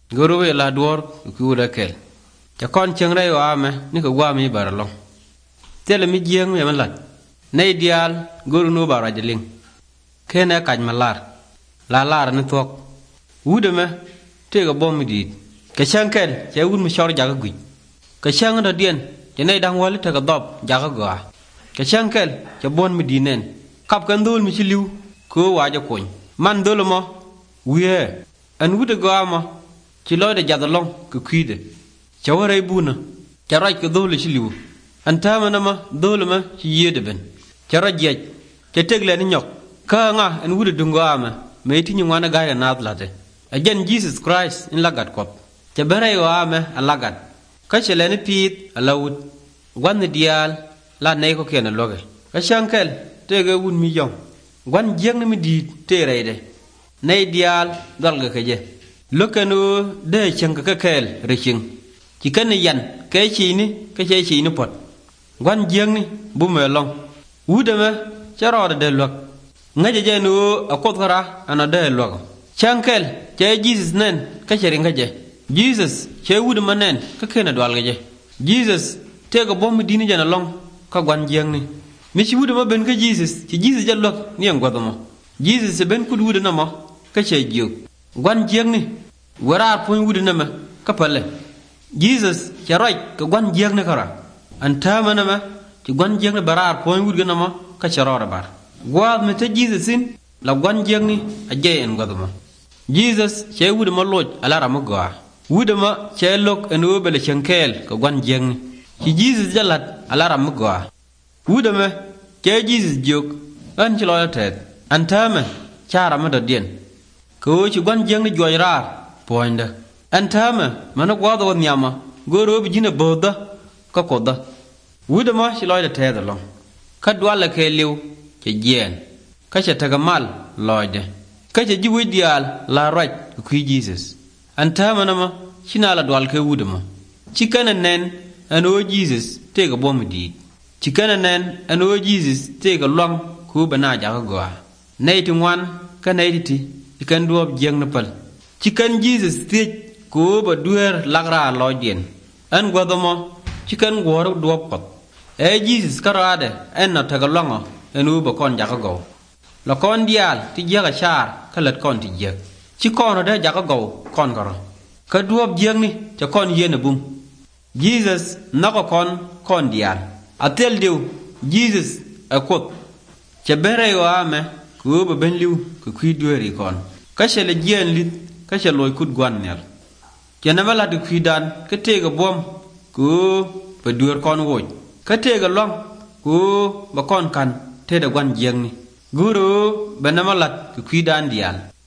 Guru la duor ku da kel. Ja kon cheng rai wa me ni ko gwa mi baralong. Tele mi jieng me malat. Nei dial guru no bara jeling. Kene kaj malar. La lar ni tok. Wude me te ga bom mi dit. Ka chang kel ja wud mi shor ja ga gui. Ka chang da dien ja nei dang wali te ga dob ja ga gwa. Ka chang kel ja bon mi dinen. Kap kan dul mi chiliu ko wa ja koñ. Man dolo mo wiye an wude gwa mo ci loy de jadalong ku kwide ca waray buna ca raj ko dole ci liwu antama na ma dole ma ci yede ben ca rajjej ca tegle ni ñok ka nga en wude dungo ama meyti ñu wana gaaya naadlate again Jesus Christ in lagat kop ca beray wa ama a lagat ka ci leni piit a lawut gwan dial la nay ko kena loge ka shankel tege wun mi yong gwan jeng mi di tere de nay dial dalga ke je lokano de chang ka kel riching ci kan yan kay ci ni ka cey ci ni pot gwan jeng ni bu me long wudama ca roda de lok ngaje je no akot kara ana de lok chankel cey Jesus nen ka ceri ngaje Jesus cey wudama nen ka kena dwal je Jesus te ga bom dini jana long ka gwan jeng ni mi ci wudama ben ka Jesus ci Jesus ja lok ni ngodamo Jesus se ben ku wudana mo ka cey jiok gwan jeng ni warar poñ wude nama kapale Jesus ci roy ko gwan jeng ne kara antama nama ci gwan jeng ne barar poñ wude nama ka ci rora bar gwad me te Jesus sin la gwan jeng ni a jeyen goduma Jesus ci wude ma loj ala ram go wude ma ci lok en obele chenkel ko gwan jeng ni ci Jesus jalat ala ram go wude ma ci Jesus jok an ci loyatet antama cara ma do dien ko ci gwan jeng ni joy rar poinda antama mana gwada won nyama goro bi jina boda ka koda wuda ma shi loyda tayda long ka dwala ke liw ke jen ka cha taga mal loyde ka cha jiwi dial la raj ku Jesus antama na ma shina la dwal ke wuda ma cikana nen ano Jesus te ga bom di cikana nen ano Jesus te ga long ku bana ja ga gwa neyti ngwan ka neyti ikan duob jeng na pal cikan Jesus stage ko ba duer lagra lodien an godomo cikan goro duop pot Jesus karade en na tagalongo en uba kon jaka go la kon dial ti jaga char kalat kon ti jeg ci kono de jaka go kon goro ka duop jeng ni ca kon yene bum Jesus nako kon dial atel dew Jesus akot ca bere wa me ko ba ben liw ko kwi dueri kon ka shele jien lit ka ca loy kut gwan nel kena bala du kwidan ka tega bom ko ba dur kon woj ka tega long ko ba kon kan te da gwan jeng ni guru banamalat ku kwidan dial